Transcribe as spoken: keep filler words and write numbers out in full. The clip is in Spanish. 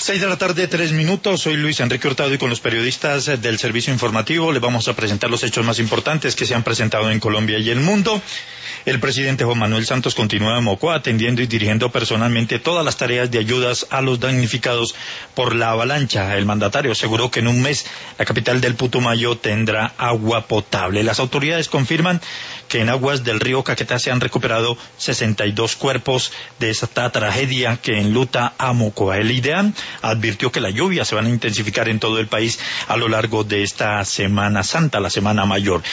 Seis de la tarde, tres minutos. Soy Luis Enrique Hurtado y con los periodistas del Servicio Informativo les vamos a presentar los hechos más importantes que se han presentado en Colombia y el mundo. El presidente Juan Manuel Santos continúa en Mocoa atendiendo y dirigiendo personalmente todas las tareas de ayudas a los damnificados por la avalancha. El mandatario aseguró que en un mes la capital del Putumayo tendrá agua potable. Las autoridades confirman que en aguas del río Caquetá se han recuperado sesenta y dos cuerpos de esta tragedia que enluta a Mocoa. El IDEAM advirtió que las lluvias se van a intensificar en todo el país a lo largo de esta Semana Santa, la Semana Mayor.